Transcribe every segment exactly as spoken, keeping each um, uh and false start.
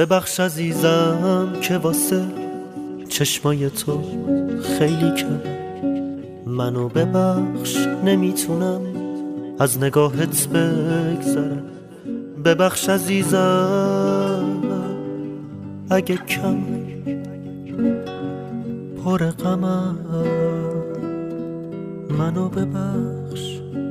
ببخش عزیزم که واسه چشمای تو خیلی کم. منو ببخش نمیتونم از نگاهت بگذرم. ببخش عزیزم اگه کم پر غمم. منو ببخش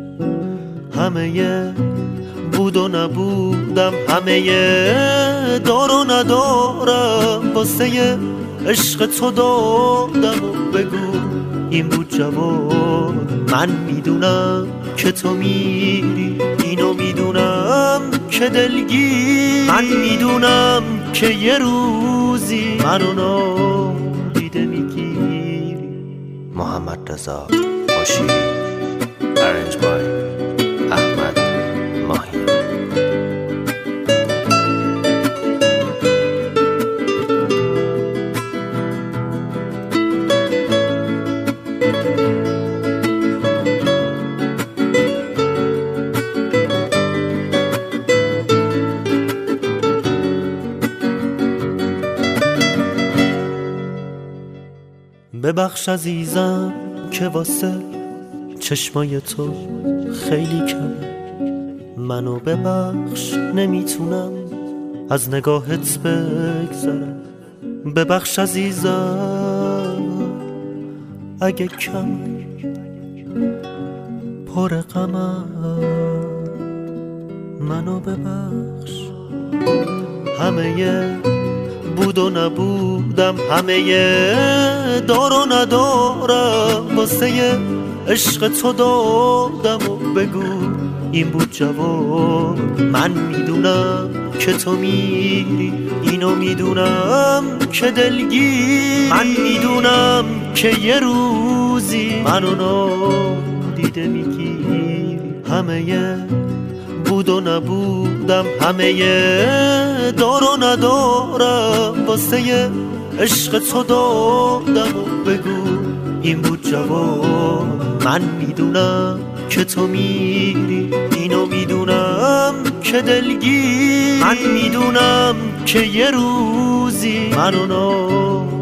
همه بود و نبودم، همه دار و ندارم، واسه عشق تو دادم. و بگو این بود جواب. من میدونم که تو میری، اینو میدونم که دلگیری. من میدونم که یه روزی منو نادیده میگیری. محمد رضا باشیری. Arranged by احمد ماهی. ببخش عزیزم که واسه چشمای تو خیلی کم. منو ببخش نمیتونم از نگاهت بگذرم. ببخش عزیزم اگه کم پر غمم. منو ببخش همه بود و نبودم، همه دار و ندارم، واسه عشق تو دادم. و بگو این بود جواب. من میدونم که تو میری، اینو میدونم که دلگیری. من میدونم که یه روزی منو نادیده میگیری. همه بود و نبودم، همه دار و ندارم، واسه عشق تو دادم. و بگو این بود جواب. من میدونم که تو میری، اینو میدونم که دلگیری. من میدونم که یه روزی منو